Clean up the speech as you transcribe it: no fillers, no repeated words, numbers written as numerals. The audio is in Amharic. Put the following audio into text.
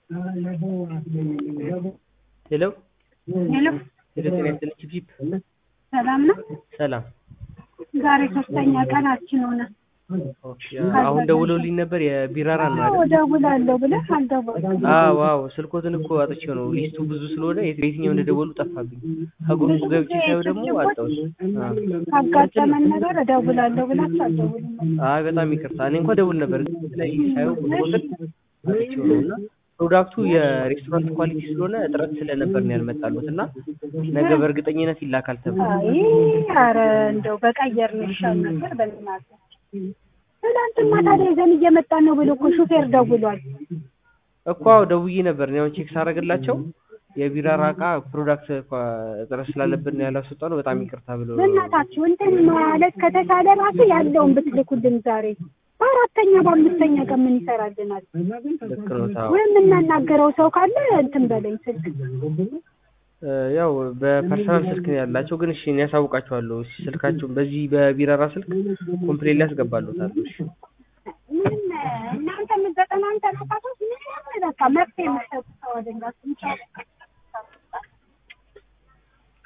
ሄሎ ሄሎ ጤና ይስጥልኝ ቺፕ ሰላም ነው? ሰላም። ዛሬ ሶስተኛ ቀናችን ሆነ። ኦኬ አሁን ደውሎልኝ ነበር የቢራራን ነው አይደል? እደውላለሁ ብለህ አልደወልክም። ዋው ስልኮትን እኮ አጥቼው ነው ሊስቱ ብዙ ስለሆነ የትኛው እንደደወሉ ጠፋብኝ። ከግሩፕ ገብቼ ሳይው ደግሞ አጣሁሽ። ካጋጠመን ነገር እደውላለሁ ብላችሁ አልደውልም። በጣም ይቅርታ። እኔ እንኳን ደውል ነበር ላይ ሳይው ቁጥሩን አጥቼው ነውና ፕሮዳክቱ የሬስቶራንት ኳሊቲ ስለሆነ እጥረት ስለነበር ነው ያልመጣሉት እና ነገ በእርግጠኝነት ይላካል ተብሎ። ኧረ እንደው በቀየር ነው ይሻል ነበር በእናትህ። ትናንትና ታዲያ ይዘን እየመጣን ነው ብሎ እኮ ሹፌር ደውሏል እኮ። ደውዬ ነበር ነው ቼክ ሳረግላቸው የቢራራ ዕቃ ፕሮዳክት እጥረት ስላለብን ያላስወጣው ነው በጣም ይቅርታ ብሎ። በእናታችሁ እንትን ማለት ከተቻለ ራሱ ያለውን ብትልኩልን ዛሬ በአራተኛ በአምስተኛ ቀን ምን ይሰራልናል? ልክ ነው ታው ወይም የምናናገረው ሰው ካለ እንትን በለኝ ስልክ። ያው በፐርሰናል ስልክ ነው ያላቸው ግን እሺ እኔ ያሳውቃቸዋለሁ። ስልካቸውን በዚህ በቢራራ ስልክ ኮምፕሌት ሊያስገባሉታል። እሺ ምን እናንተ ምን ዘጠና አንተ ናታችሁ ምን በቃ መፍትሄ የምትሰጡ ሰው አይደላችሁም።